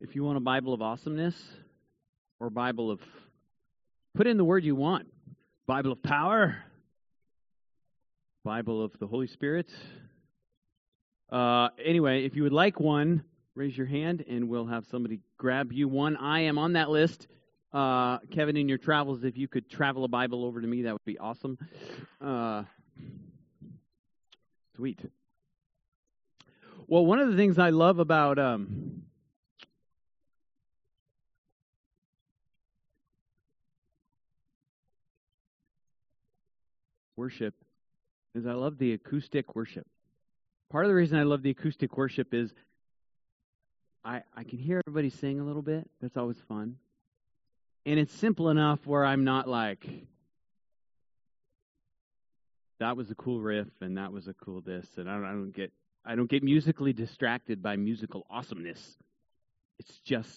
If you want a Bible of awesomeness or Bible of, put in the word you want. Bible of power, Bible of the Holy Spirit. Anyway, if you would like one, raise your hand and we'll have somebody grab you one. I am on that list. Kevin, in your travels, if you could travel a Bible over to me, that would be awesome. Sweet. Well, one of the things I love about worship is I love the acoustic worship. Part of the reason I love the acoustic worship is I can hear everybody sing a little bit. That's always fun. And it's simple enough where I'm not like, that was a cool riff and that was a cool this, and I don't get musically distracted by musical awesomeness. It's just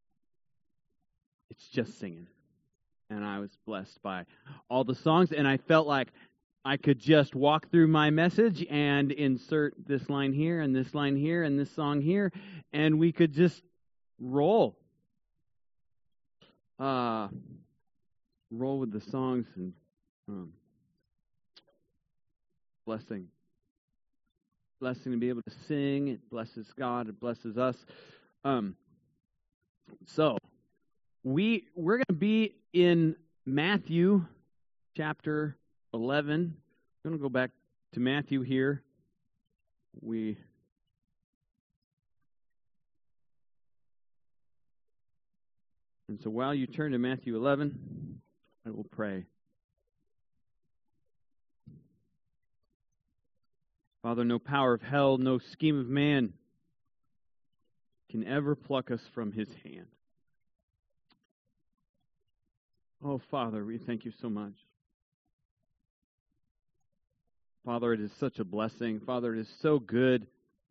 singing. And I was blessed by all the songs, and I felt like I could just walk through my message and insert this line here and this line here and this song here, and we could just roll. Roll with the songs and blessing. Blessing to be able to sing. It blesses God. It blesses us. So we're going to be in Matthew chapter 11. I'm going to go back to Matthew here. And so while you turn to Matthew 11, I will pray. Father, no power of hell, no scheme of man can ever pluck us from His hand. Oh, Father, we thank you so much. Father, it is such a blessing. Father, it is so good.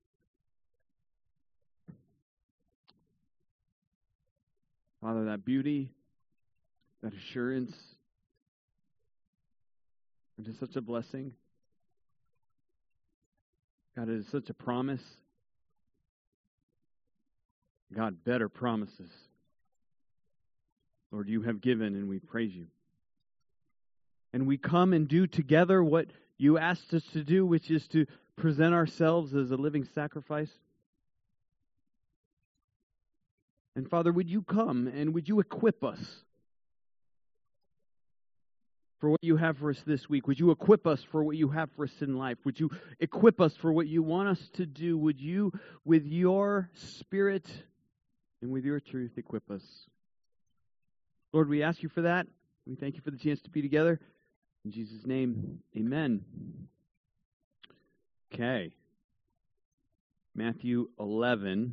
Father, that beauty, that assurance, it is such a blessing. God, it is such a promise. God, better promises. Lord, you have given, and we praise you. And we come and do together what you asked us to do, which is to present ourselves as a living sacrifice. And Father, would you come and would you equip us for what you have for us this week? Would you equip us for what you have for us in life? Would you equip us for what you want us to do? Would you, with your Spirit and with your truth, equip us? Lord, we ask you for that. We thank you for the chance to be together. In Jesus' name, amen. Okay. Matthew 11,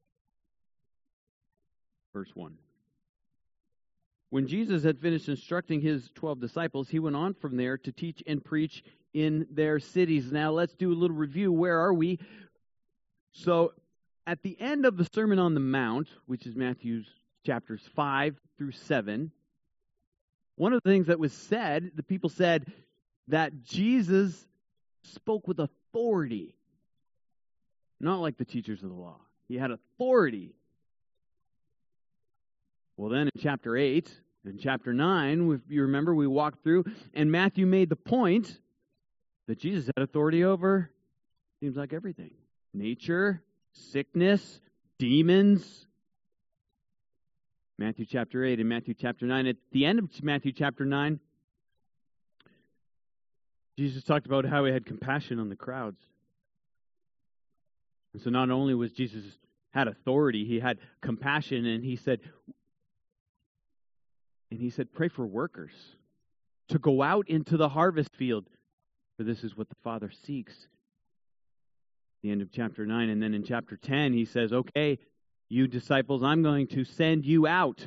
verse 1. When Jesus had finished instructing his 12 disciples, he went on from there to teach and preach in their cities. Now let's do a little review. Where are we? So at the end of the Sermon on the Mount, which is Matthew's chapters 5 through 7, one of the things that was said, the people said that Jesus spoke with authority. Not like the teachers of the law. He had authority. Well, then in chapter 8 and chapter 9, if you remember, we walked through, and Matthew made the point that Jesus had authority over, seems like everything. Nature, sickness, demons. Matthew chapter 8 and Matthew chapter 9. At the end of Matthew chapter 9, Jesus talked about how he had compassion on the crowds. And so not only was Jesus had authority, he had compassion, and he said, pray for workers to go out into the harvest field, for this is what the Father seeks. The end of chapter 9. And then in chapter 10, he says, okay, you disciples, I'm going to send you out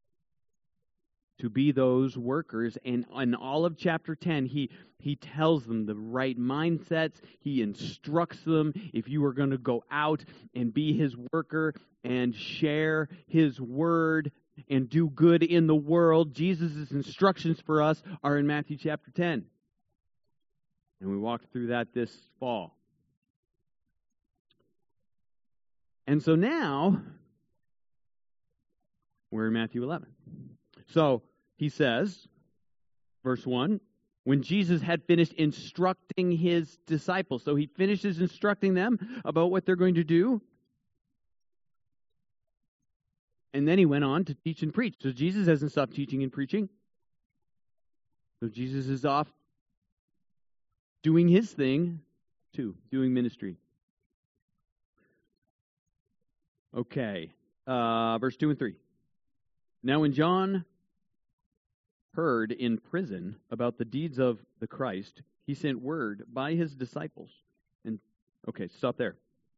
to be those workers. And in all of chapter 10, he tells them the right mindsets. He instructs them, if you are going to go out and be his worker and share his word and do good in the world, Jesus' instructions for us are in Matthew chapter 10. And we walked through that this fall. And so now, We're in Matthew 11. So he says, verse 1, when Jesus had finished instructing his disciples. So he finishes instructing them about what they're going to do. And then he went on to teach and preach. So Jesus hasn't stopped teaching and preaching. So Jesus is off doing his thing too, doing ministry. Okay, verse 2 and 3. Now when John heard in prison about the deeds of the Christ, he sent word by his disciples. And okay, stop there.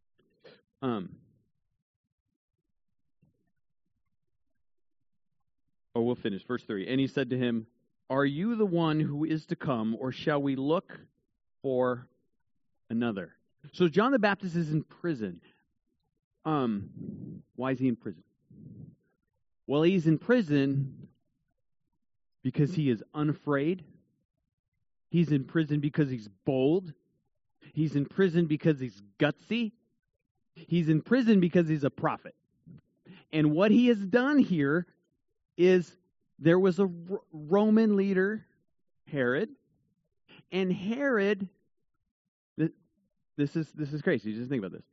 We'll finish. Verse 3. And he said to him, are you the one who is to come, or shall we look for another? So John the Baptist is in prison. Why is he in prison? Well, he's in prison because he is unafraid. He's in prison because he's bold. He's in prison because he's gutsy. He's in prison because he's a prophet. And what he has done here is there was a Roman leader, Herod, and Herod, this is crazy. Just think about this.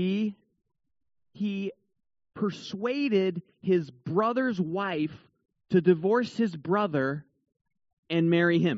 He persuaded his brother's wife to divorce his brother and marry him.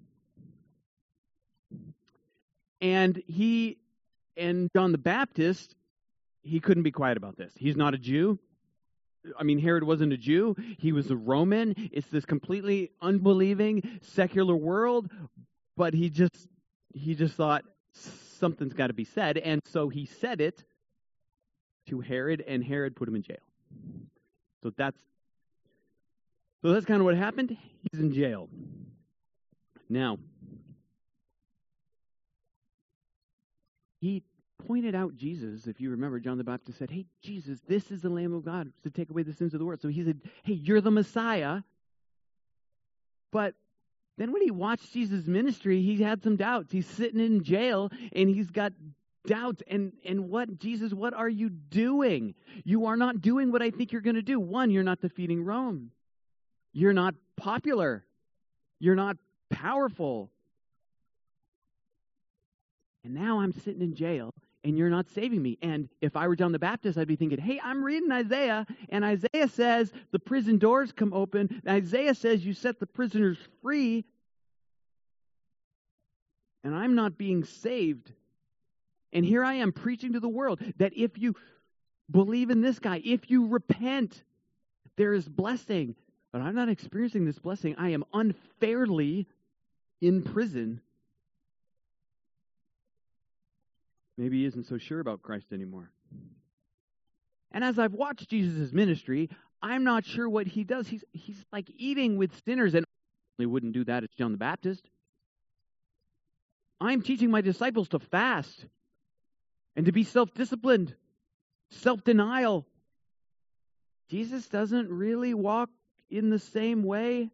And John the Baptist, he couldn't be quiet about this. He's not a Jew. I mean, Herod wasn't a Jew. He was a Roman. It's this completely unbelieving, secular world. But he just thought something's got to be said. And so he said it to Herod, and Herod put him in jail. So that's kind of what happened. He's in jail. Now, he pointed out Jesus. If you remember, John the Baptist said, hey, Jesus, this is the Lamb of God to take away the sins of the world. So he said, hey, you're the Messiah. But then when he watched Jesus' ministry, he had some doubts. He's sitting in jail, and he's got doubts. And what, Jesus, what are you doing? You are not doing what I think you're going to do. One, you're not defeating Rome. You're not popular. You're not powerful. And now I'm sitting in jail, and you're not saving me. And if I were John the Baptist, I'd be thinking, hey, I'm reading Isaiah, and Isaiah says the prison doors come open. Isaiah says you set the prisoners free, and I'm not being saved. And here I am preaching to the world that if you believe in this guy, if you repent, there is blessing. But I'm not experiencing this blessing. I am unfairly in prison. Maybe he isn't so sure about Christ anymore. And as I've watched Jesus' ministry, I'm not sure what he does. He's like eating with sinners, and he wouldn't do that as John the Baptist. I'm teaching my disciples to fast and to be self-disciplined, self-denial. Jesus doesn't really walk in the same way.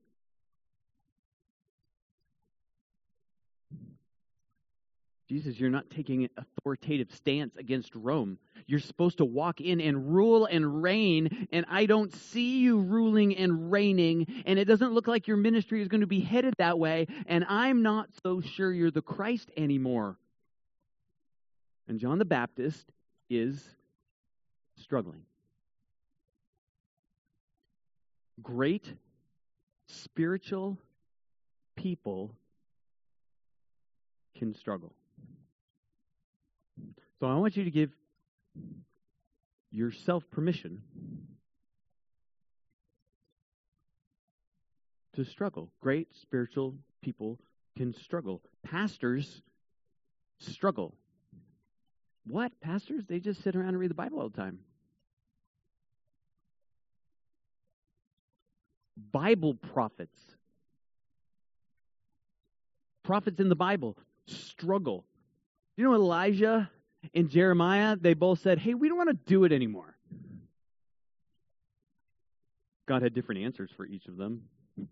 Jesus, you're not taking an authoritative stance against Rome. You're supposed to walk in and rule and reign, and I don't see you ruling and reigning, and it doesn't look like your ministry is going to be headed that way, and I'm not so sure you're the Christ anymore. And John the Baptist is struggling. Great spiritual people can struggle. So I want you to give yourself permission to struggle. Great spiritual people can struggle. Pastors struggle. What? Pastors? They just sit around and read the Bible all the time. Bible prophets. Prophets in the Bible struggle. You know Elijah and Jeremiah, they both said, hey, we don't want to do it anymore. God had different answers for each of them.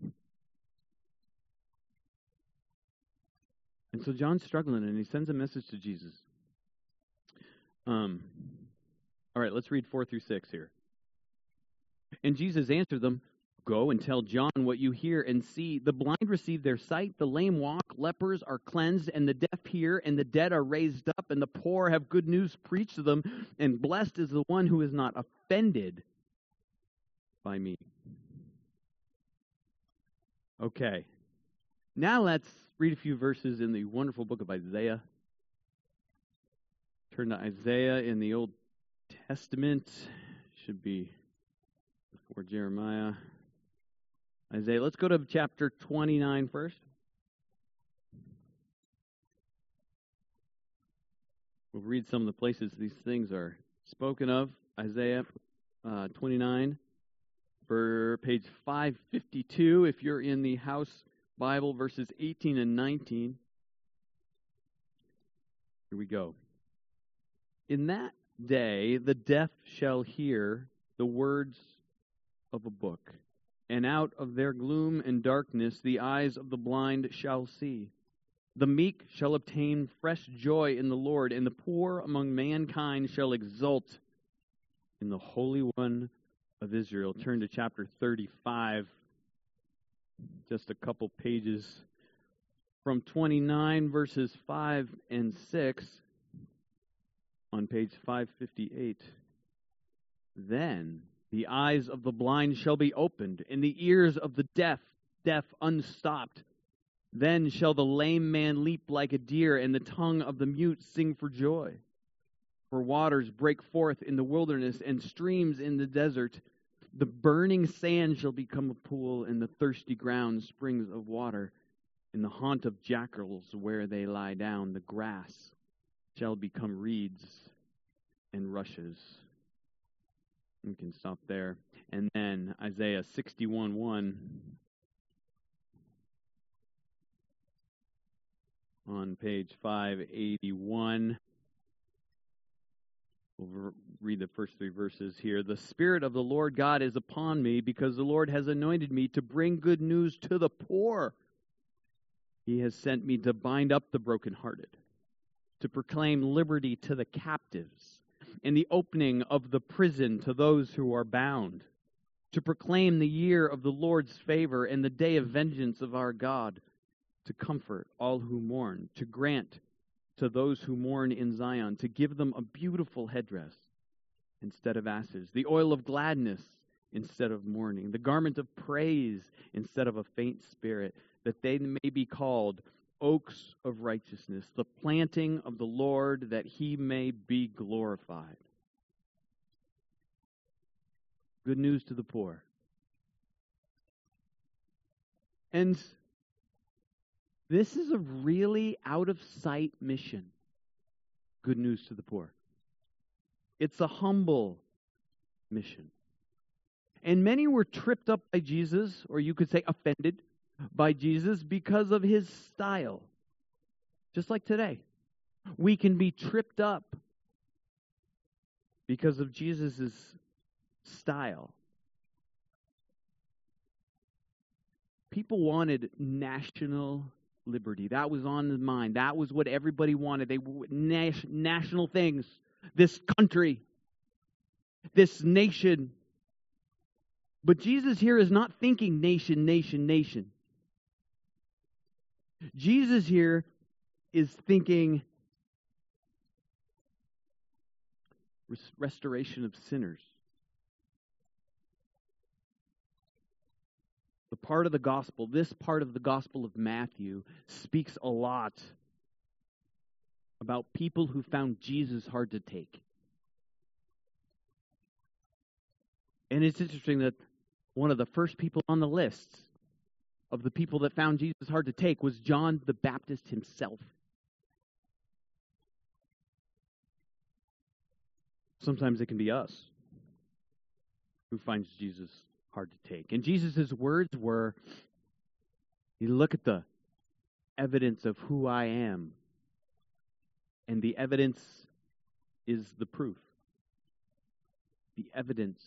And so John's struggling, and he sends a message to Jesus. All right, let's read 4 through 6 here. And Jesus answered them, "Go and tell John what you hear and see. The blind receive their sight, the lame walk, lepers are cleansed, and the deaf hear, and the dead are raised up, and the poor have good news preached to them, and blessed is the one who is not offended by me." Okay. Now let's read a few verses in the wonderful book of Isaiah. Turn to Isaiah in the Old Testament. Should be before Jeremiah. Isaiah. Let's go to chapter 29 first. We'll read some of the places these things are spoken of. Isaiah 29, for page 552, if you're in the House Bible, verses 18 and 19. Here we go. In that day the deaf shall hear the words of a book, and out of their gloom and darkness the eyes of the blind shall see. The meek shall obtain fresh joy in the Lord, and the poor among mankind shall exult in the Holy One of Israel. Turn to chapter 35, just a couple pages from 29, verses 5 and 6, on page 558. Then the eyes of the blind shall be opened, and the ears of the deaf unstopped. Then shall the lame man leap like a deer, and the tongue of the mute sing for joy. For waters break forth in the wilderness, and streams in the desert. The burning sand shall become a pool, and the thirsty ground springs of water. In the haunt of jackals where they lie down, the grass shall become reeds and rushes. We can stop there. And then Isaiah 61:1 on page 581. We'll read the first three verses here. The Spirit of the Lord God is upon me, because the Lord has anointed me to bring good news to the poor. He has sent me to bind up the brokenhearted, to proclaim liberty to the captives, and the opening of the prison to those who are bound, to proclaim the year of the Lord's favor and the day of vengeance of our God, to comfort all who mourn, to grant to those who mourn in Zion, to give them a beautiful headdress instead of ashes, the oil of gladness instead of mourning, the garment of praise instead of a faint spirit, that they may be called oaks of righteousness, the planting of the Lord, that he may be glorified. Good news to the poor. And this is a really out-of-sight mission. Good news to the poor. It's a humble mission. And many were tripped up by Jesus, or you could say offended by Jesus, because of his style. Just like today. We can be tripped up because of Jesus' style. People wanted national liberty. That was on the mind. That was what everybody wanted. They national things. This country. This nation. But Jesus here is not thinking nation, nation, nation. Jesus here is thinking restoration of sinners. The part of the gospel, this part of the gospel of Matthew, speaks a lot about people who found Jesus hard to take. And it's interesting that one of the first people on the list of the people that found Jesus hard to take was John the Baptist himself. Sometimes it can be us who finds Jesus hard to take. And Jesus' words were, you look at the evidence of who I am, and the evidence is the proof. The evidence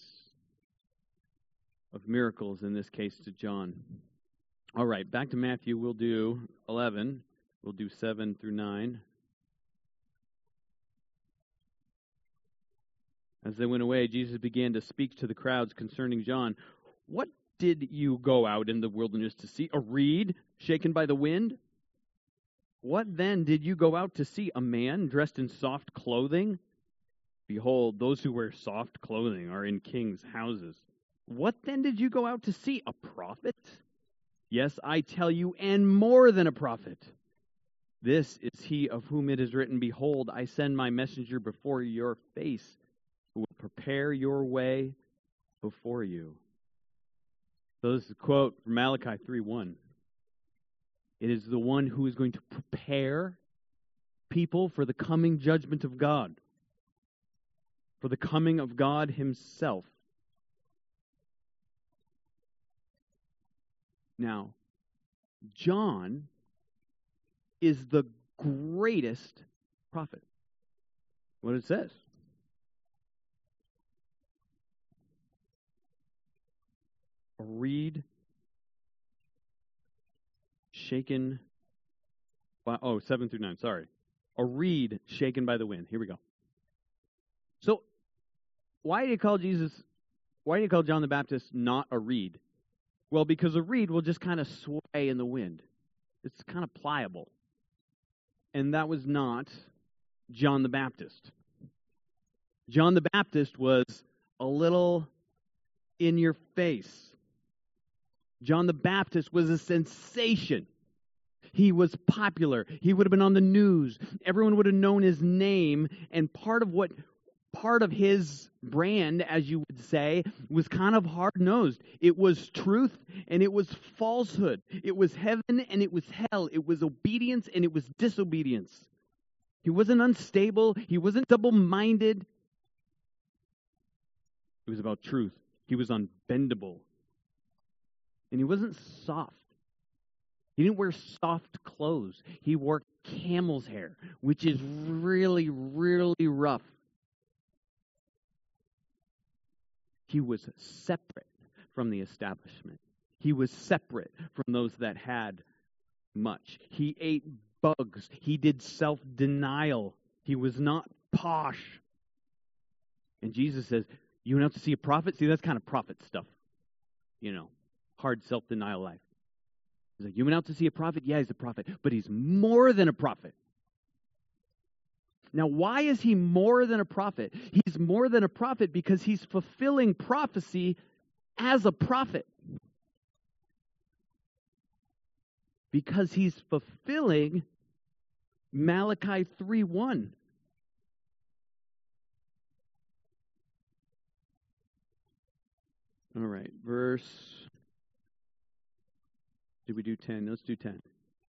of miracles, in this case to John. All right, back to Matthew. We'll do 11. We'll do 7 through 9. As they went away, Jesus began to speak to the crowds concerning John. What did you go out in the wilderness to see? A reed shaken by the wind? What then did you go out to see? A man dressed in soft clothing? Behold, those who wear soft clothing are in kings' houses. What then did you go out to see? A prophet? Yes, I tell you, and more than a prophet. This is he of whom it is written, Behold, I send my messenger before your face, who will prepare your way before you. So this is a quote from Malachi 3:1. It is the one who is going to prepare people for the coming judgment of God, for the coming of God himself. Now, John is the greatest prophet. What it says. A reed shaken by, 7 through 9, sorry. A reed shaken by the wind. Here we go. So, why do you call John the Baptist not a reed? Well, because a reed will just kind of sway in the wind. It's kind of pliable. And that was not John the Baptist. John the Baptist was a little in your face. John the Baptist was a sensation. He was popular. He would have been on the news. Everyone would have known his name. And part of his brand, as you would say, was kind of hard-nosed. It was truth and it was falsehood. It was heaven and it was hell. It was obedience and it was disobedience. He wasn't unstable. He wasn't double-minded. It was about truth. He was unbendable. And he wasn't soft. He didn't wear soft clothes. He wore camel's hair, which is really, really rough. He was separate from the establishment. He was separate from those that had much. He ate bugs. He did self-denial. He was not posh. And Jesus says, you went out to see a prophet? See, that's kind of prophet stuff. Hard self-denial life. He's like, you went out to see a prophet? Yeah, he's a prophet. But he's more than a prophet. Now, why is he more than a prophet? He's more than a prophet because he's fulfilling prophecy as a prophet. Because he's fulfilling Malachi 3:1. All right, did we do 10? Let's do 10.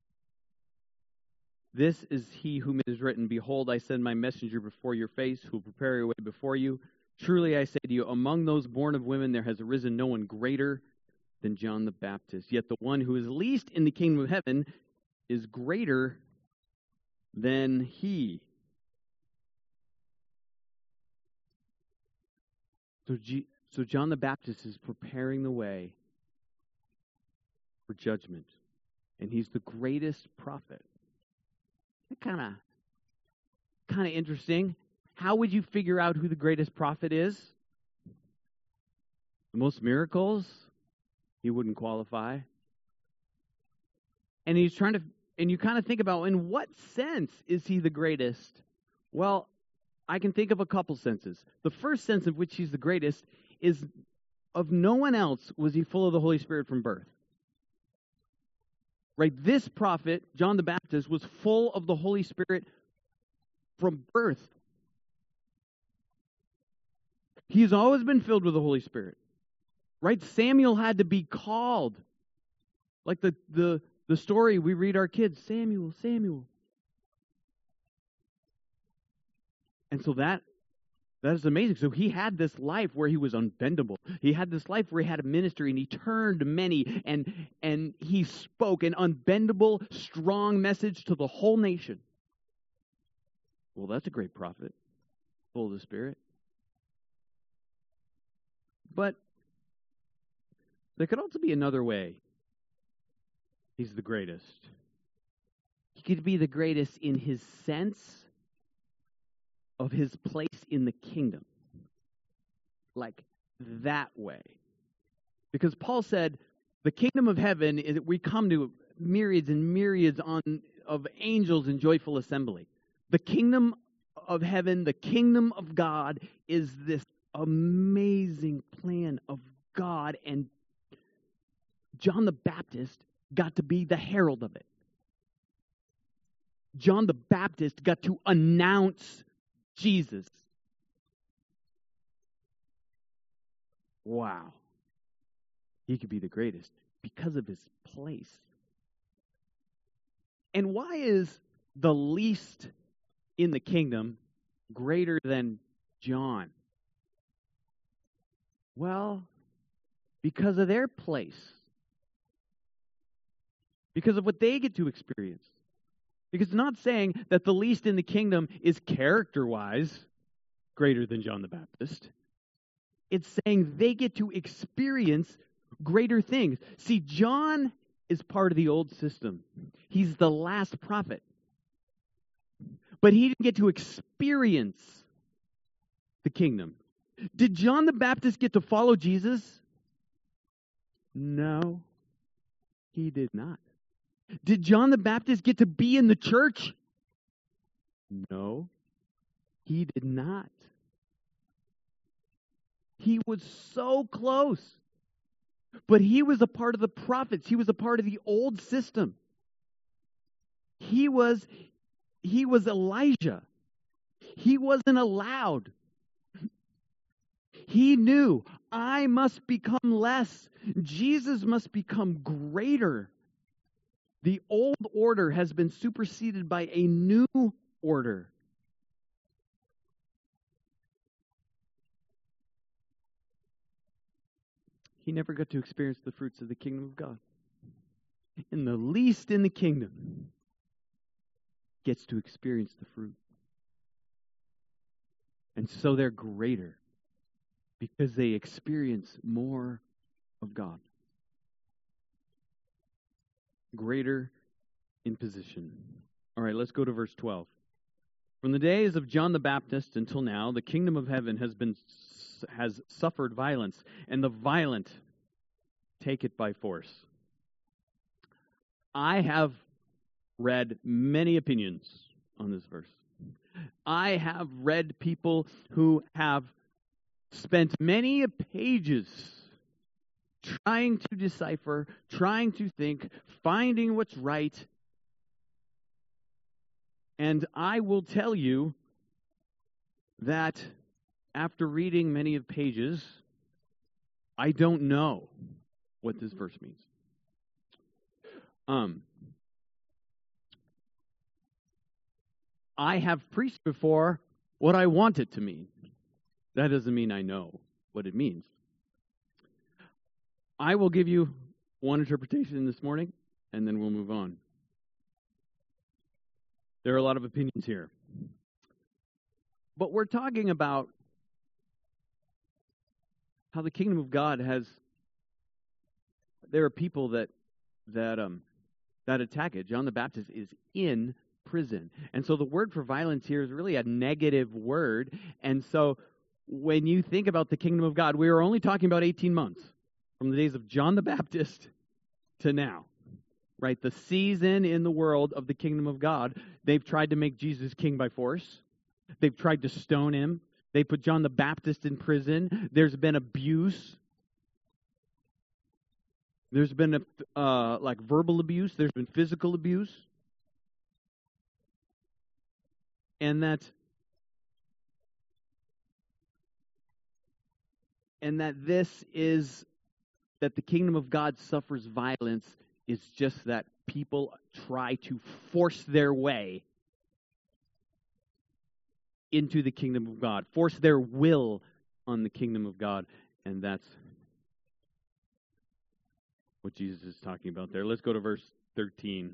This is he whom it is written, Behold, I send my messenger before your face, who will prepare your way before you. Truly I say to you, among those born of women there has arisen no one greater than John the Baptist. Yet the one who is least in the kingdom of heaven is greater than he. So John the Baptist is preparing the way for judgment. And he's the greatest prophet. Kind of interesting. How would you figure out who the greatest prophet is? The most miracles? He wouldn't qualify. And you kind of think about, in what sense is he the greatest? Well, I can think of a couple senses. The first sense of which he's the greatest is, of no one else was he full of the Holy Spirit from birth. Right? This prophet, John the Baptist, was full of the Holy Spirit from birth. He's always been filled with the Holy Spirit. Right? Samuel had to be called. Like the story we read our kids, Samuel, Samuel. And so that is amazing. So he had this life where he was unbendable. He had this life where he had a ministry and he turned many and he spoke an unbendable, strong message to the whole nation. Well, that's a great prophet, full of the Spirit. But there could also be another way he's the greatest. He could be the greatest in his sense of his place in the kingdom. like that way. Because Paul said, the kingdom of heaven is we come to myriads and myriads of angels in joyful assembly. The kingdom of heaven, the kingdom of God, is this amazing plan of God, and John the Baptist got to be the herald of it. John the Baptist got to announce Jesus. Wow. He could be the greatest because of his place. And why is the least in the kingdom greater than John? Well, because of their place. Because of what they get to experience. Because it's not saying that the least in the kingdom is character-wise greater than John the Baptist. It's saying they get to experience greater things. See, John is part of the old system. He's the last prophet. But he didn't get to experience the kingdom. Did John the Baptist get to follow Jesus? No, he did not. Did John the Baptist get to be in the church? No, he did not. He was so close. But he was a part of the prophets. He was a part of the old system. He was Elijah. He wasn't allowed. He knew, I must become less. Jesus must become greater. The old order has been superseded by a new order. He never got to experience the fruits of the kingdom of God. And the least in the kingdom gets to experience the fruit. And so they're greater because they experience more of God. Greater in position. All right, let's go to verse 12. From the days of John the Baptist until now, the kingdom of heaven has suffered violence, and the violent take it by force. I have read many opinions on this verse. I have read people who have spent many pages trying to decipher, trying to think, finding what's right. And I will tell you that after reading many of pages, I don't know what this verse means. I have preached before what I want it to mean. That doesn't mean I know what it means. I will give you one interpretation this morning, and then we'll move on. There are a lot of opinions here. But we're talking about how the kingdom of God there are people that attack it. John the Baptist is in prison. And so the word for violence here is really a negative word. And so when you think about the kingdom of God, we are only talking about 18 months from the days of John the Baptist to now. Right? The season in the world of the kingdom of God. They've tried to make Jesus king by force. They've tried to stone him. They put John the Baptist in prison. There's been abuse. There's been verbal abuse. There's been physical abuse. And that the kingdom of God suffers violence is just that people try to force their way into the kingdom of God, force their will on the kingdom of God, and that's what Jesus is talking about there. Let's go to verse 13.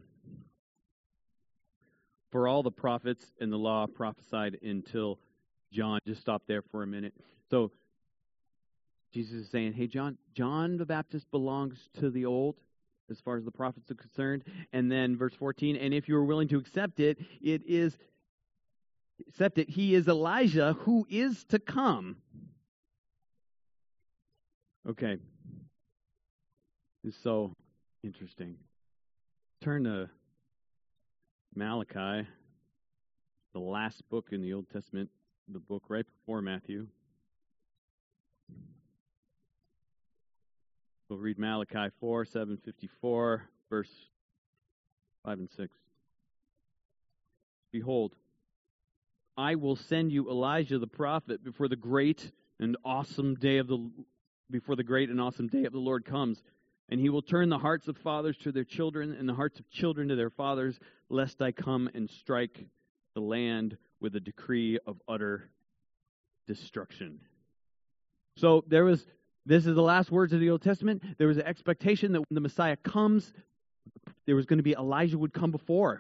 For all the prophets and the law prophesied until John. Just stop there for a minute. So Jesus is saying, hey, John the Baptist belongs to the old as far as the prophets are concerned. And then verse 14, and if you are willing to accept it, he is Elijah who is to come. Okay. It's so interesting. Turn to Malachi, the last book in the Old Testament, the book right before Matthew. We'll read Malachi 4, 754, verse 5 and 6. Behold, I will send you Elijah the prophet before the great and awesome day of the Lord comes, and he will turn the hearts of fathers to their children and the hearts of children to their fathers, lest I come and strike the land with a decree of utter destruction. So this is the last words of the Old Testament. There was an expectation that when the Messiah comes, there was going to be Elijah would come before.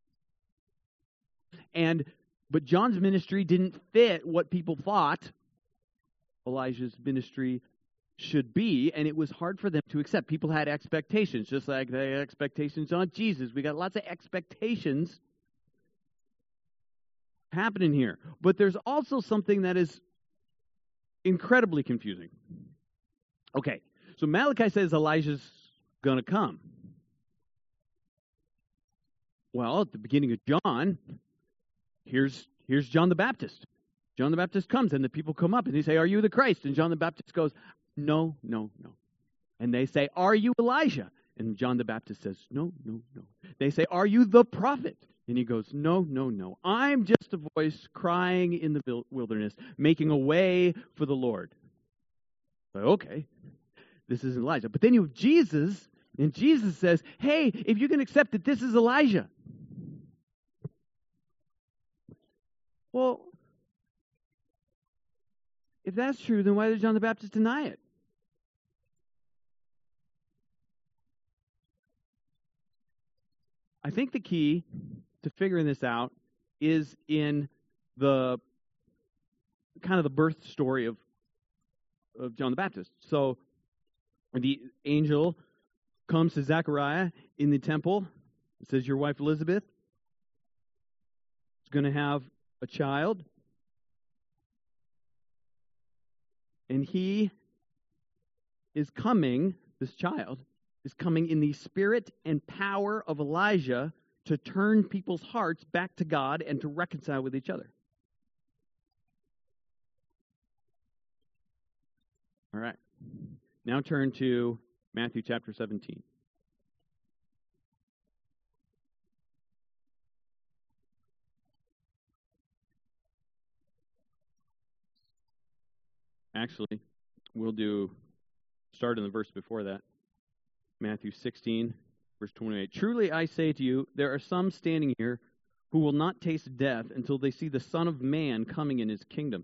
But John's ministry didn't fit what people thought Elijah's ministry should be, and it was hard for them to accept. People had expectations, just like they had expectations on Jesus. We got lots of expectations happening here. But there's also something that is incredibly confusing. Okay, so Malachi says Elijah's going to come. Well, at the beginning of John, here's John the Baptist. John the Baptist comes, and the people come up, and they say, "Are you the Christ?" And John the Baptist goes, "No, no, no." And they say, "Are you Elijah?" And John the Baptist says, "No, no, no." They say, "Are you the prophet?" And he goes, "No, no, no. I'm just a voice crying in the wilderness, making a way for the Lord." But okay, this isn't Elijah. But then you have Jesus, and Jesus says, "Hey, if you can accept that this is Elijah." Well, if that's true, then why did John the Baptist deny it? I think the key to figuring this out is in the kind of the birth story of John the Baptist. So the angel comes to Zechariah in the temple. It says, "Your wife Elizabeth is going to have a child." And he is coming, this child, is coming in the spirit and power of Elijah to turn people's hearts back to God and to reconcile with each other. All right. Now turn to Matthew chapter 17. Actually, we'll start in the verse before that. Matthew 16, verse 28. "Truly I say to you, there are some standing here who will not taste death until they see the Son of Man coming in his kingdom."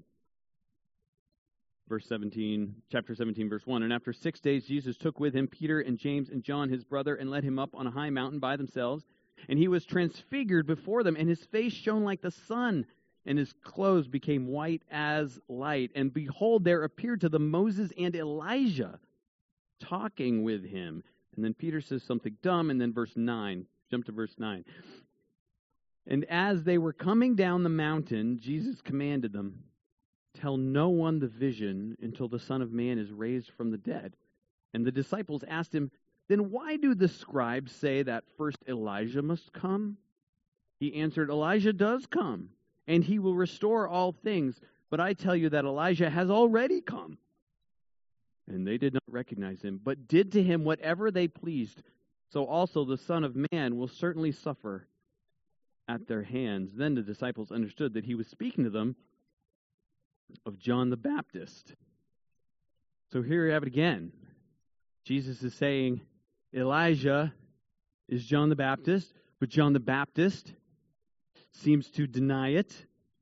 Chapter 17, verse 1. "And after 6 days Jesus took with him Peter and James and John his brother and led him up on a high mountain by themselves. And he was transfigured before them, and his face shone like the sun, and his clothes became white as light. And behold, there appeared to them Moses and Elijah talking with him." And then Peter says something dumb, and then verse 9. Jump to verse 9. "And as they were coming down the mountain, Jesus commanded them, 'Tell no one the vision until the Son of Man is raised from the dead.' And the disciples asked him, 'Then why do the scribes say that first Elijah must come?' He answered, 'Elijah does come, and he will restore all things. But I tell you that Elijah has already come.' And they did not recognize him, but did to him whatever they pleased. So also the Son of Man will certainly suffer at their hands." Then the disciples understood that he was speaking to them of John the Baptist. So here you have it again. Jesus is saying Elijah is John the Baptist, but John the Baptist seems to deny it.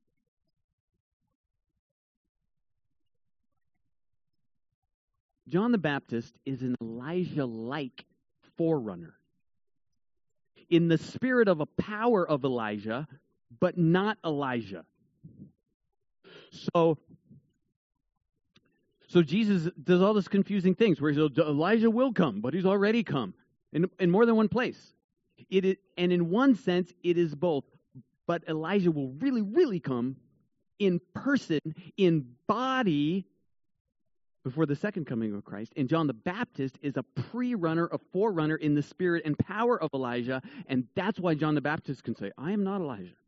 John the Baptist is an Elijah-like forerunner, in the spirit of a power of Elijah, but not Elijah. So Jesus does all this confusing things where he says, Elijah will come, but he's already come in more than one place. And in one sense, it is both. But Elijah will really, really come in person, in body, before the second coming of Christ. And John the Baptist is a pre-runner, a forerunner in the spirit and power of Elijah. And that's why John the Baptist can say, I am not Elijah.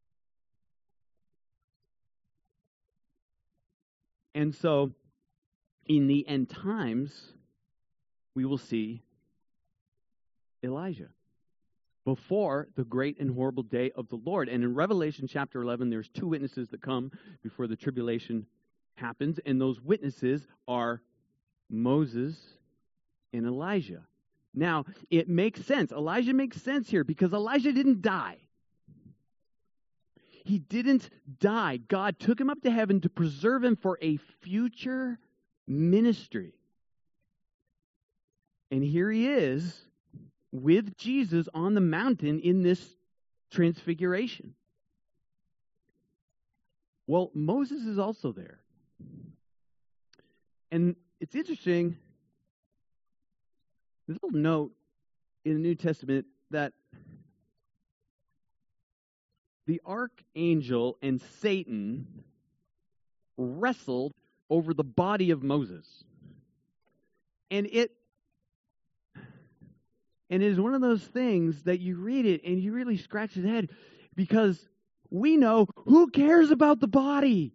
And so, in the end times, we will see Elijah before the great and horrible day of the Lord. And in Revelation chapter 11, there's two witnesses that come before the tribulation happens, and those witnesses are Moses and Elijah. Now, it makes sense. Elijah makes sense here because Elijah didn't die. He didn't die. God took him up to heaven to preserve him for a future ministry. And here he is with Jesus on the mountain in this transfiguration. Well, Moses is also there. And it's interesting, there's a little note in the New Testament that the archangel and Satan wrestled over the body of Moses. And it is one of those things that you read it and you really scratch your head because we know who cares about the body.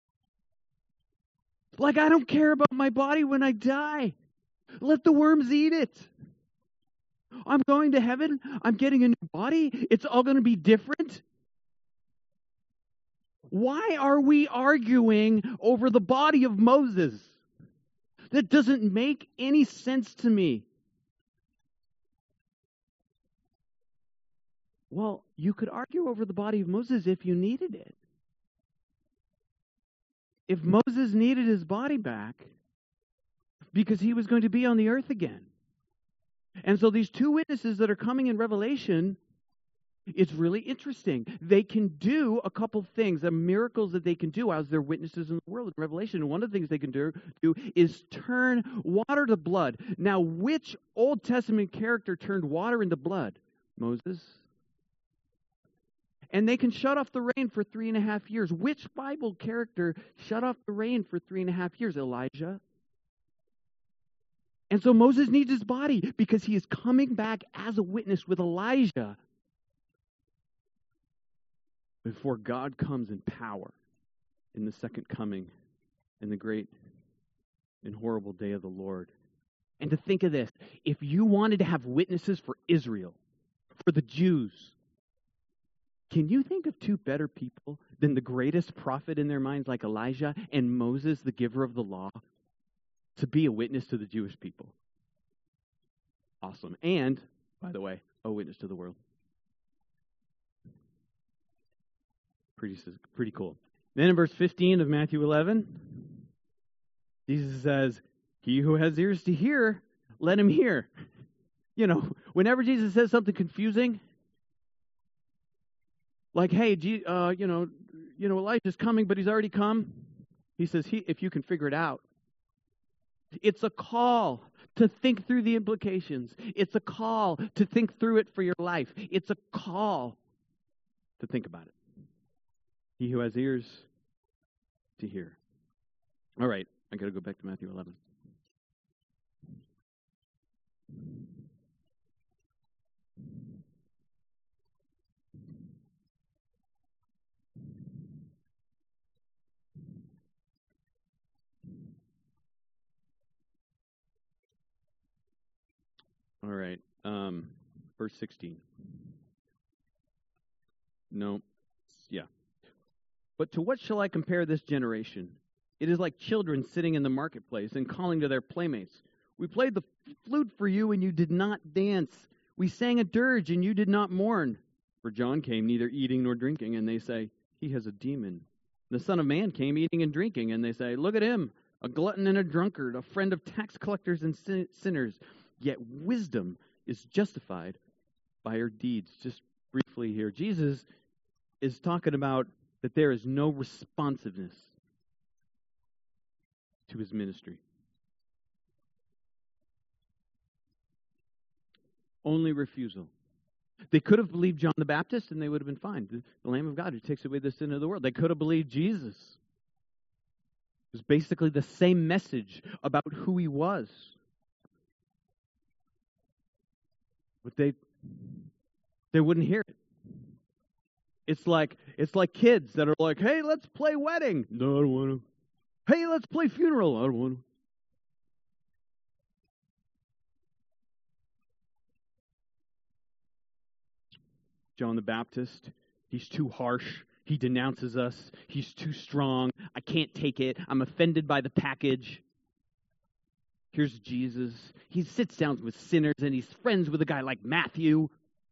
Like, I don't care about my body when I die. Let the worms eat it. I'm going to heaven. I'm getting a new body. It's all going to be different. Why are we arguing over the body of Moses? That doesn't make any sense to me. Well, you could argue over the body of Moses if you needed it. If Moses needed his body back because he was going to be on the earth again. And so these two witnesses that are coming in Revelation, it's really interesting. They can do a couple things, the miracles that they can do as they're witnesses in the world in Revelation. And one of the things they can do is turn water to blood. Now, which Old Testament character turned water into blood? Moses. And they can shut off the rain for 3.5 years. Which Bible character shut off the rain for 3.5 years? Elijah. And so Moses needs his body because he is coming back as a witness with Elijah before God comes in power in the second coming in the great and horrible day of the Lord. And to think of this, if you wanted to have witnesses for Israel, for the Jews, can you think of two better people than the greatest prophet in their minds like Elijah and Moses, the giver of the law, to be a witness to the Jewish people? Awesome. And, by the way, a witness to the world. Pretty cool. Then in verse 15 of Matthew 11, Jesus says, "He who has ears to hear, let him hear." You know, whenever Jesus says something confusing, like, hey, Elijah's coming, but he's already come. He says, if you can figure it out. It's a call to think through the implications. It's a call to think through it for your life. It's a call to think about it. He who has ears to hear. All right, I got to go back to Matthew 11. All right, verse 16. No, yeah. But to what shall I compare this generation? It is like children sitting in the marketplace and calling to their playmates. We played the flute for you and you did not dance. We sang a dirge and you did not mourn. For John came neither eating nor drinking, and they say, he has a demon. The Son of Man came eating and drinking, and they say, look at him, a glutton and a drunkard, a friend of tax collectors and sinners. Yet wisdom is justified by her deeds. Just briefly here, Jesus is talking about that there is no responsiveness to his ministry. Only refusal. They could have believed John the Baptist and they would have been fine. The Lamb of God who takes away the sin of the world. They could have believed Jesus. was basically the same message about who he was. But they wouldn't hear it. It's like kids that are like, hey, let's play wedding. No, I don't want to. Hey, let's play funeral. I don't want to. John the Baptist, he's too harsh. He denounces us. He's too strong. I can't take it. I'm offended by the package. Here's Jesus. He sits down with sinners and he's friends with a guy like Matthew.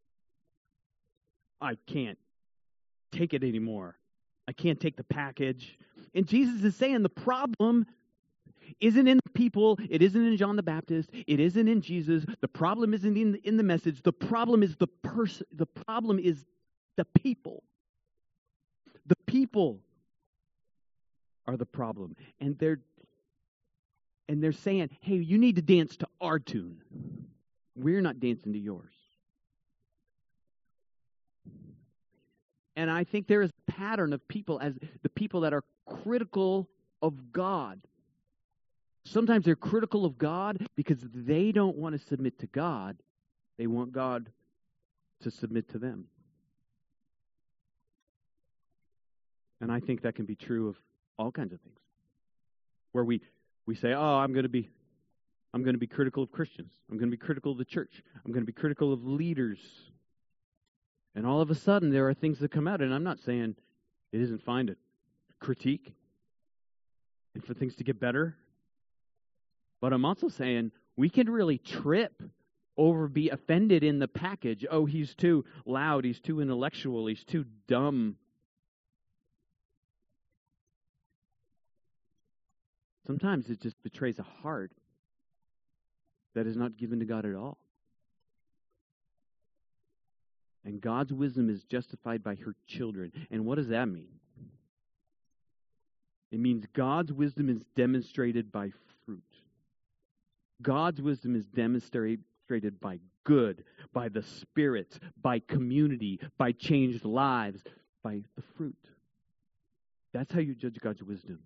I can't take it anymore. I can't take the package. And Jesus is saying the problem isn't in the people. It isn't in John the Baptist. It isn't in Jesus. The problem isn't in the message. The problem is the person. The problem is the people. The people are the problem. And they're saying, hey, you need to dance to our tune. We're not dancing to yours. And I think there is a pattern of people as the people that are critical of God. Sometimes they're critical of God because they don't want to submit to God. They want God to submit to them. And I think that can be true of all kinds of things. Where we say, oh, I'm going to be critical of Christians. I'm going to be critical of the church. I'm going to be critical of leaders. And all of a sudden, there are things that come out. And I'm not saying it isn't fine to critique and for things to get better. But I'm also saying we can really trip over, be offended in the package. Oh, he's too loud. He's too intellectual. He's too dumb. Sometimes it just betrays a heart that is not given to God at all. And God's wisdom is justified by her children. And what does that mean? It means God's wisdom is demonstrated by fruit. God's wisdom is demonstrated by good, by the Spirit, by community, by changed lives, by the fruit. That's how you judge God's wisdom.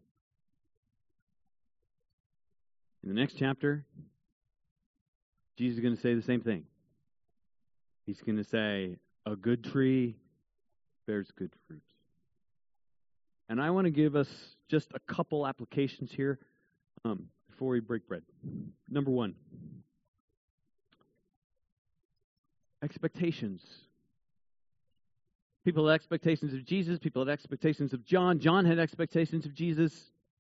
In the next chapter, Jesus is going to say the same thing. He's going to say, a good tree bears good fruit. And I want to give us just a couple applications here before we break bread. Number one, expectations. People had expectations of Jesus. People had expectations of John. John had expectations of Jesus.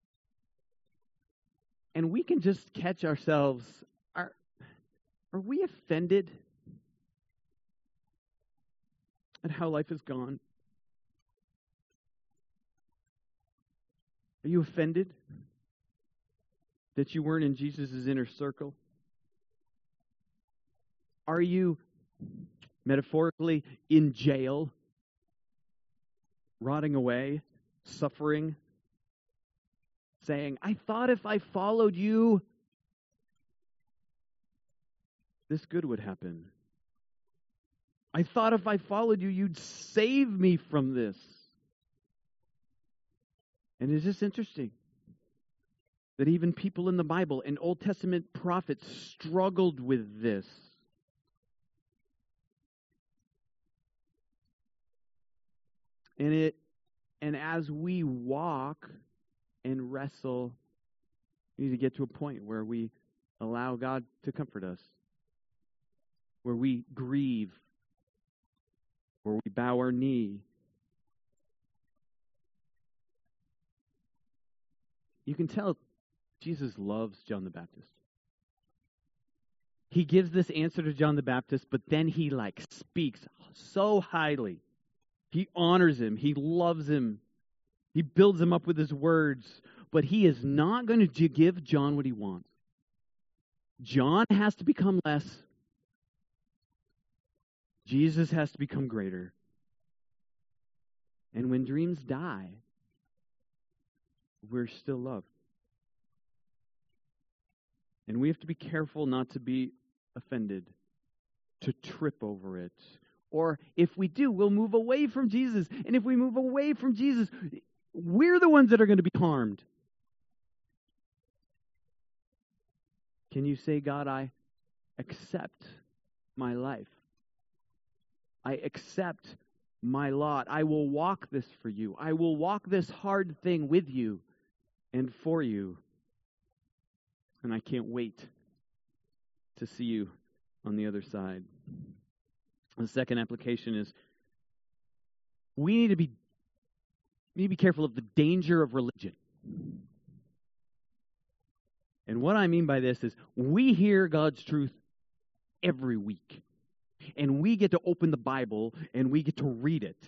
And we can just catch ourselves. Are we offended at how life has gone? Are you offended that you weren't in Jesus' inner circle? Are you, metaphorically, in jail, rotting away, suffering, saying, I thought if I followed you, this good would happen. I thought if I followed you, you'd save me from this. And it's just interesting that even people in the Bible and Old Testament prophets struggled with this. And as we walk and wrestle, we need to get to a point where we allow God to comfort us, where we grieve, where we bow our knee. You can tell Jesus loves John the Baptist. He gives this answer to John the Baptist, but then he speaks so highly. He honors him. He loves him. He builds him up with his words, but he is not going to give John what he wants. John has to become less. Jesus has to become greater. And when dreams die, we're still loved. And we have to be careful not to be offended, to trip over it. Or if we do, we'll move away from Jesus. And if we move away from Jesus, we're the ones that are going to be harmed. Can you say, God, I accept my life. I accept my lot. I will walk this for you. I will walk this hard thing with you and for you. And I can't wait to see you on the other side. The second application is we need to be careful of the danger of religion. And what I mean by this is we hear God's truth every week. And we get to open the Bible and we get to read it.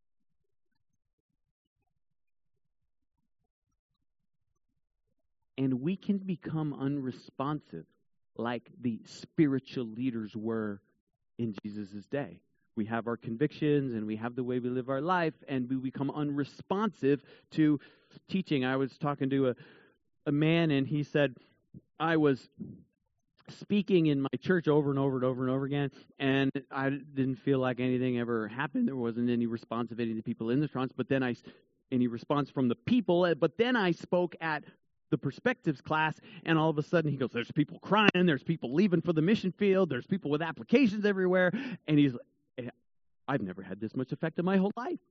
And we can become unresponsive like the spiritual leaders were in Jesus' day. We have our convictions and we have the way we live our life, and we become unresponsive to teaching. I was talking to a man, and he said, I was speaking in my church over and over and over and over again, and I didn't feel like anything ever happened. There wasn't any response of any of the people in the response, any response from the people. But then I spoke at the perspectives class, and all of a sudden he goes, there's people crying, there's people leaving for the mission field, there's people with applications everywhere, and he's like, I've never had this much effect in my whole life.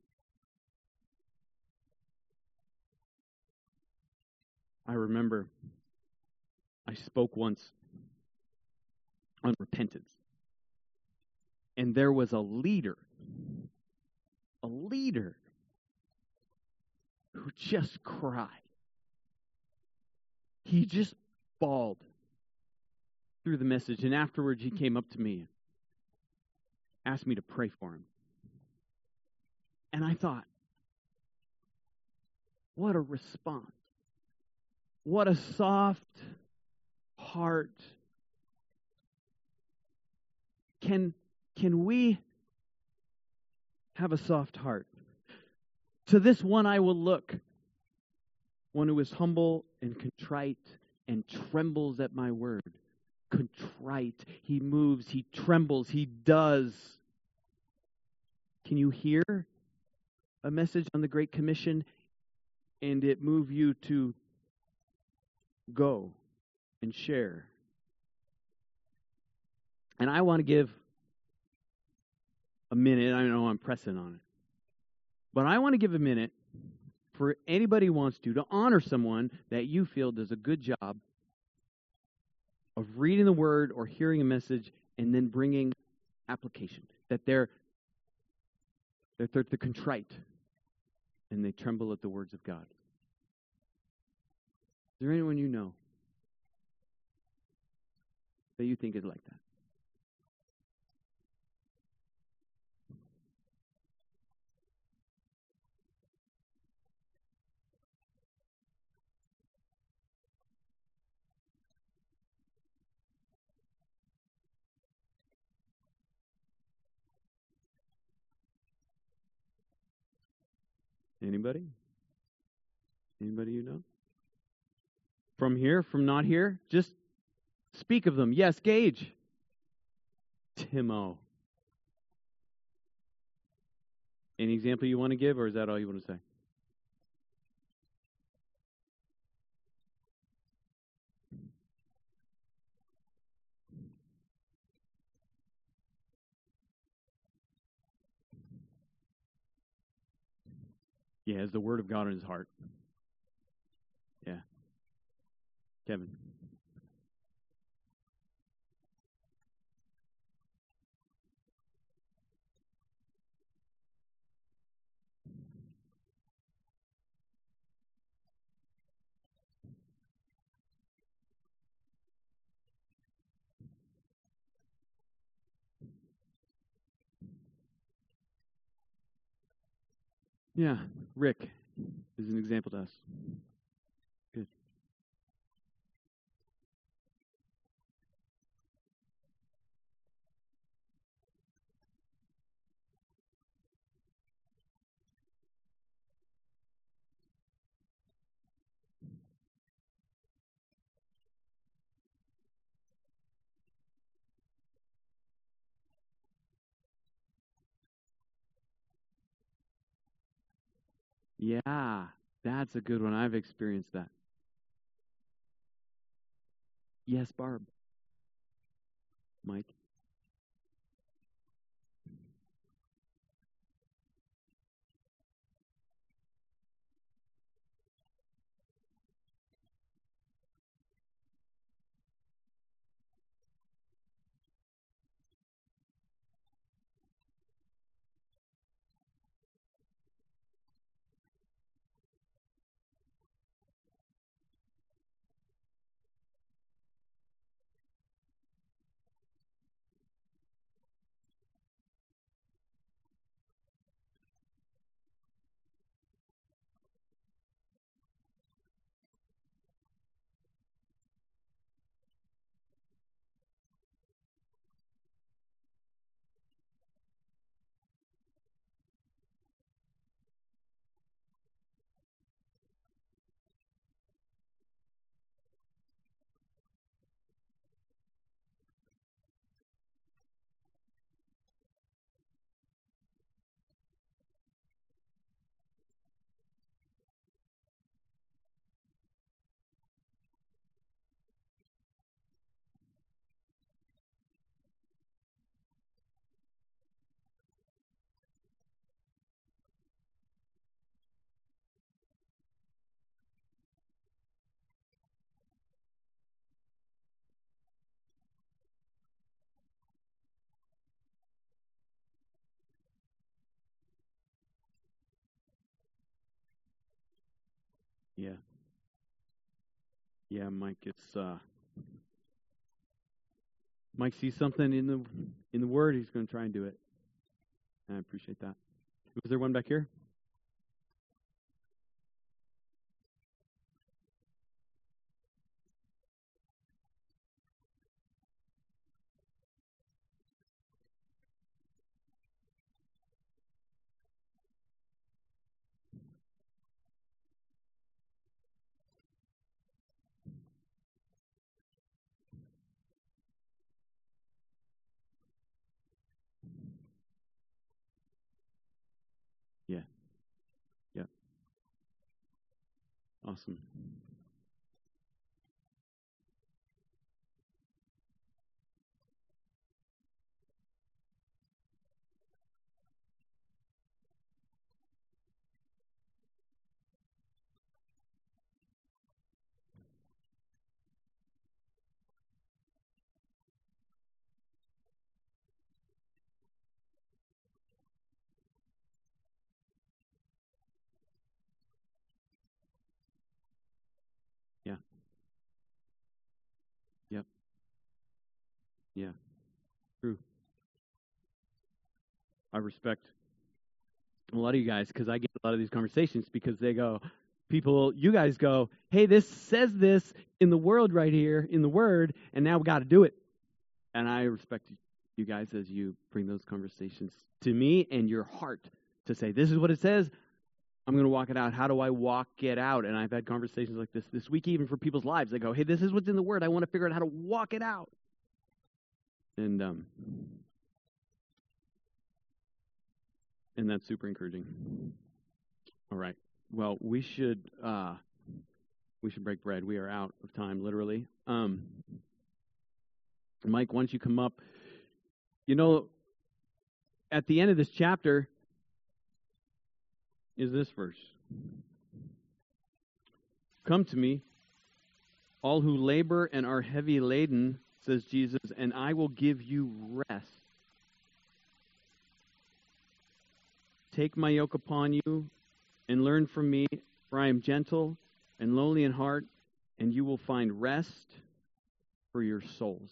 I remember I spoke once on repentance, and there was a leader who just cried. He just bawled through the message, and afterwards he came up to me and asked me to pray for him. And I thought, what a response. What a soft heart. Can we have a soft heart? To this one I will look, one who is humble and contrite and trembles at my word. Contrite. He moves, he trembles, he does. Can you hear a message on the Great Commission and it move you to go and share? And I want to give a minute. I know I'm pressing on it. But I want to give a minute for anybody who wants to honor someone that you feel does a good job of reading the Word or hearing a message and then bringing application. That they're contrite and they tremble at the words of God. Is there anyone you know that you think is like that? Anybody? Anybody you know? From here, from not here? Just speak of them. Yes, Gage. Timo. Any example you want to give, or is that all you want to say? He has the Word of God in his heart. Yeah. Kevin. Yeah, Rick is an example to us. Good. Yeah, that's a good one. I've experienced that. Yes, Barb. Mike. Yeah. Yeah, Mike, it's Mike sees something in the word, he's going to try and do it. And I appreciate that. Was there one back here? Yeah. Yeah. Awesome. Yeah. Yep. Yeah. True. I respect a lot of you guys because I get a lot of these conversations because they go, you guys go, hey, this says this in the world right here, in the word, and now we got to do it. And I respect you guys as you bring those conversations to me and your heart to say, this is what it says. I'm going to walk it out. How do I walk it out? And I've had conversations like this week, even for people's lives. They go, hey, this is what's in the word. I want to figure out how to walk it out. And that's super encouraging. All right. Well, we should break bread. We are out of time, literally. Mike, why don't you come up? You know, at the end of this chapter is this verse. Come to me, all who labor and are heavy laden, says Jesus, and I will give you rest. Take my yoke upon you and learn from me, for I am gentle and lowly in heart, and you will find rest for your souls.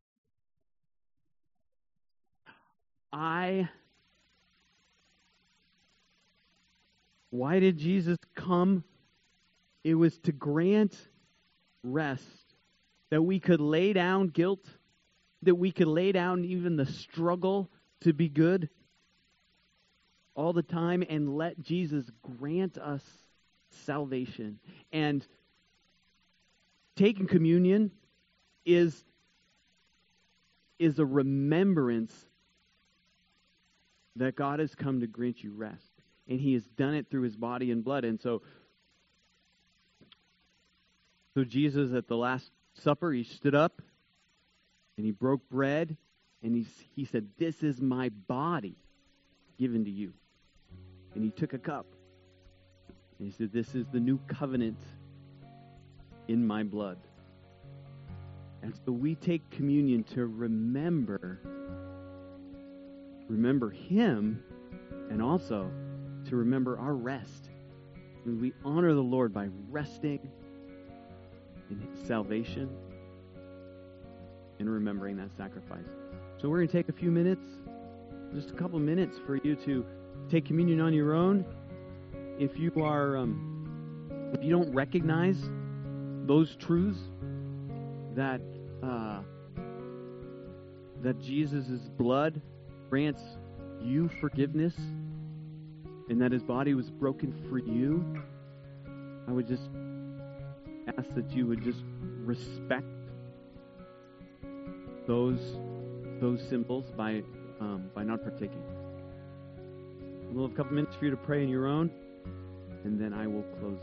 Why did Jesus come? It was to grant rest, that we could lay down guilt, that we could lay down even the struggle to be good all the time and let Jesus grant us salvation. And taking communion is a remembrance that God has come to grant you rest. And he has done it through his body and blood. And so Jesus at the last Supper, he stood up and he broke bread and he said, "This is my body given to you." And he took a cup and he said, "This is the new covenant in my blood." And so we take communion to remember him, and also to remember our rest. And we honor the Lord by resting in his salvation and remembering that sacrifice. So we're going to take a few minutes, just a couple minutes, for you to take communion on your own. If you don't recognize those truths, that Jesus' blood grants you forgiveness and that his body was broken for you, I would just ask that you would just respect those symbols by not partaking. We'll have a couple minutes for you to pray on your own, and then I will close.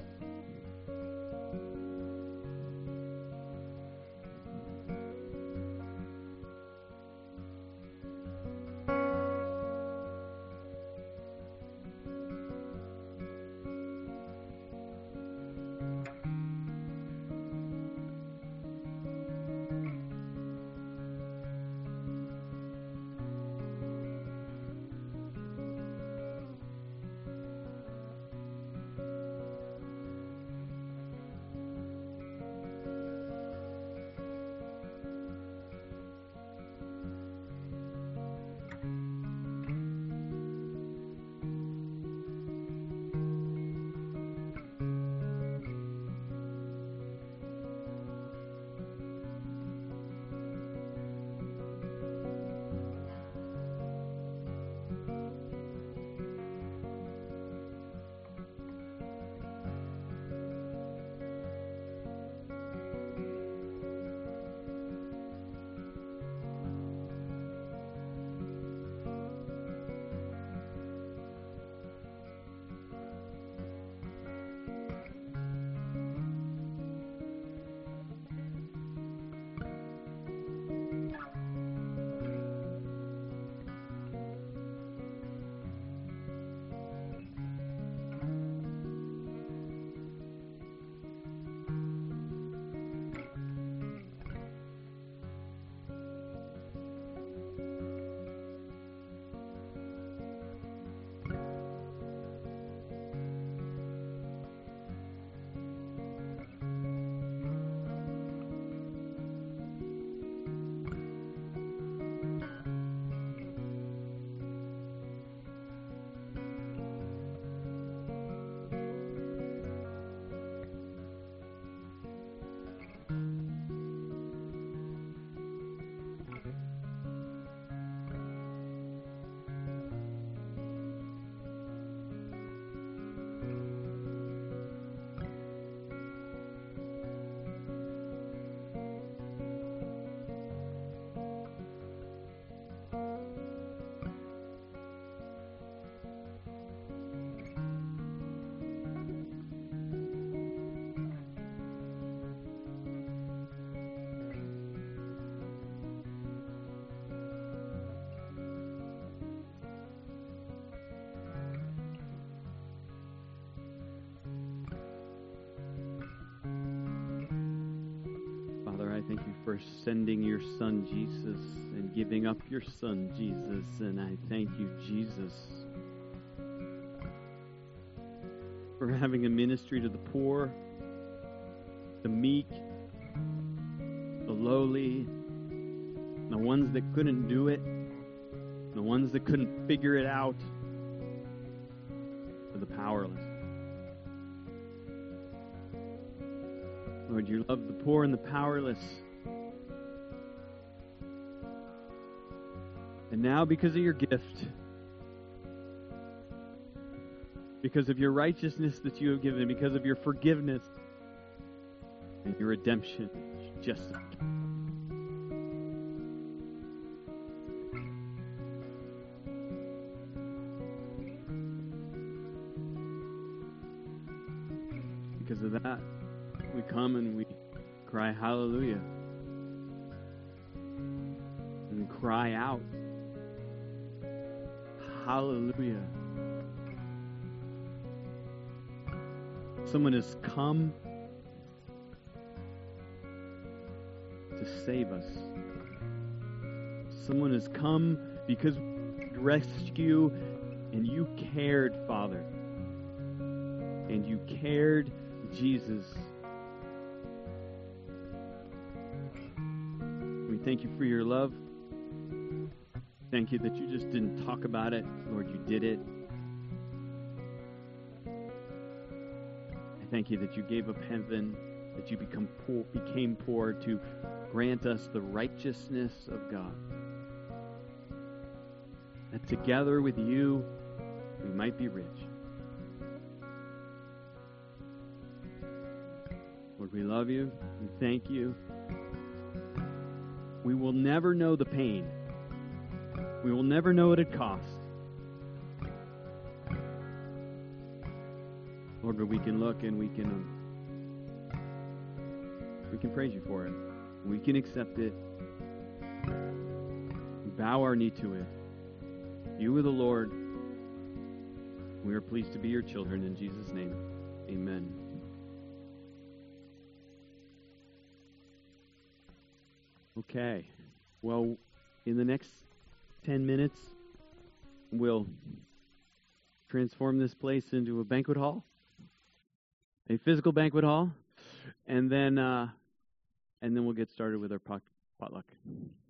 Thank you for sending your son, Jesus, and giving up your son, Jesus. And I thank you, Jesus, for having a ministry to the poor, the meek, the lowly, the ones that couldn't do it, the ones that couldn't figure it out, for the powerless. Lord, you love the poor and the powerless. And now, because of your gift, because of your righteousness that you have given, because of your forgiveness and your redemption, just because of that, we come and we cry hallelujah. And cry out, hallelujah. Someone has come to save us. Someone has come because to rescue, and you cared, Father. And you cared, Jesus. We thank you for your love. Thank you that you just didn't talk about it. Lord, you did it. I thank you that you gave up heaven, that you became poor to grant us the righteousness of God. That together with you, we might be rich. Lord, we love you. We thank you. We will never know the pain. We will never know what it costs. Lord, but we can look and we can praise you for it. We can accept it. We bow our knee to it. You are the Lord. We are pleased to be your children. In Jesus' name, amen. Okay. Well, in the next 10 minutes, we'll transform this place into a banquet hall, a physical banquet hall, and then we'll get started with our potluck.